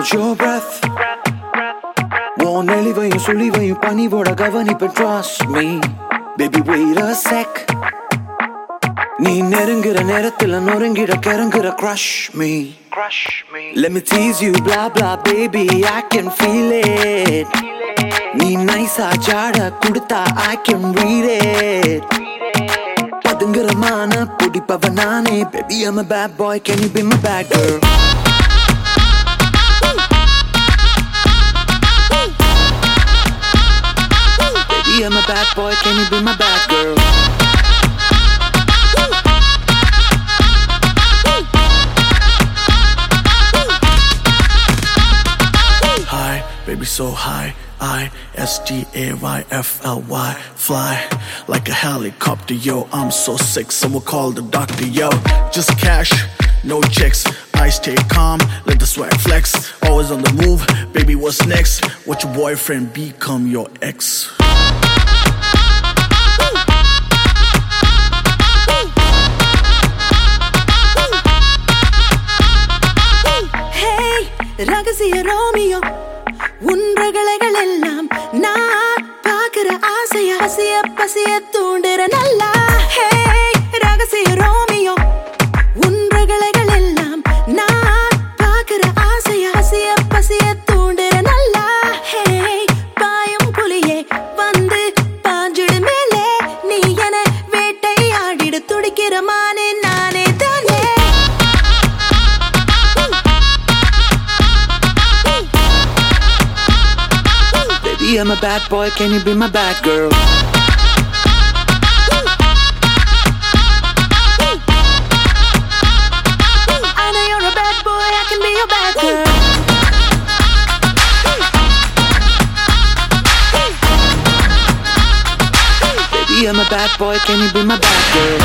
Hold your breath. உன் நெளிவையும் சுழிவையும் பணிவோட கவனிப்ப. Trust me, baby, wait a sec. நீ நெருங்குற நேரத்துல நொறுங்கிட கிறங்குற. Crush me, let me tease you, blah blah, baby, I can feel it. நீ நைஸா ஜாட குடுத்தா I can read it. பதுங்குறமான புடிப்பவ நானே. Baby, I'm a bad boy, can you be my bad girl? Baby, I'm a bad boy, can you be my bad girl? High, baby, so high. I-S-T-A-Y-F-L-Y. Fly like a helicopter, yo. I'm so sick, someone call the doctor, yo. Just cash, no checks. I stay calm, let the swag flex. Always on the move, baby, what's next? Watch your boyfriend become your ex. Hey, ரகசிய Romeo, உன் ரகளைகள் எல்லாம் நான் பார்க்கிற ஆசைய ஆசைய பசிய தூண்டுற நல்லா. Hey, ரகசிய ரோமியோ, உன் ரகளைகள் எல்லாம் நான் பார்க்கிற ஆசைய ஆசைய பசிய தூண்டுற நல்லா. Hey, பாயும் புலியே வந்து பாஞ்சிடு மேலே, நீ என வேட்டையாடிட துடிக்கிற மானே நானே தானே. Baby, I'm a bad boy, can you be my bad girl? I know you're a bad boy, I can be your bad girl. Baby, I'm a bad boy, can you be my bad girl?